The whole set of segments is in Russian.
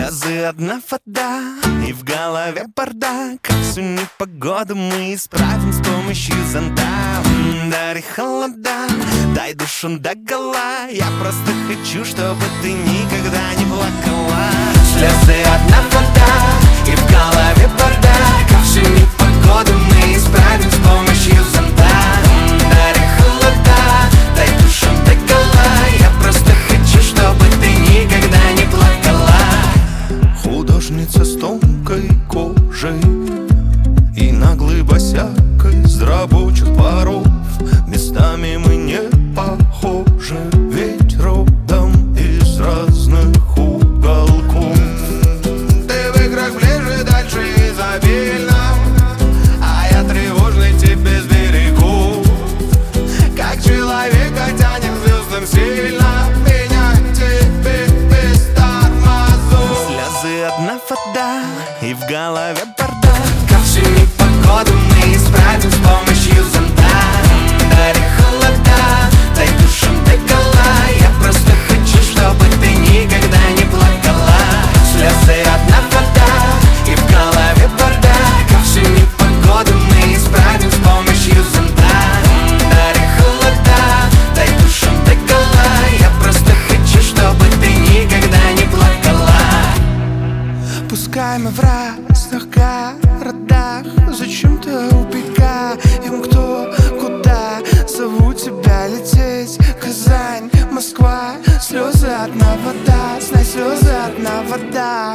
Слезы одна вода, и в голове бардак. Как всю непогоду мы исправим с помощью зонта. Дари холода, дай душу догола. Я просто хочу, чтобы ты никогда не плакала. Слезы одна вода, и в голове бардак. Как всю непогоду мы исправим с помощью зонта. Дари холода, дай душу догола. Я просто хочу, чтобы ты никогда не плакала. Художница с тонкой кожей и наглой босякой с рабочих паров. Местами мы не похожи, ведь родом из разных уголков. Ты в играх ближе, дальше изобильно, а я тревожный тебе сберегу. Как человека тянет к звездам сильно, меня к тебе без тормозов. Слезы одна вода, и в голове бардак. Как всю непогоду мы исправим с помощью зонта. Дари холода, дай душу догола. Я просто хочу, чтобы ты никогда не плакала. Слезы одна вода, и в голове бардак. Как всю непогоду мы исправим с помощью зонта. Дари холода, дай душу догола. Я просто хочу, чтобы ты никогда не плакала. Пускай мы в разных городах, зачем-то убегаем кто куда. Зову тебя лететь, Казань, Москва. Слезы одна вода, знай, слезы одна вода.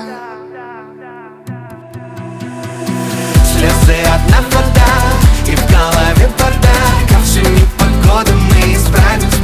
Слезы одна вода, и в голове бардак. Как всю непогоду мы исправим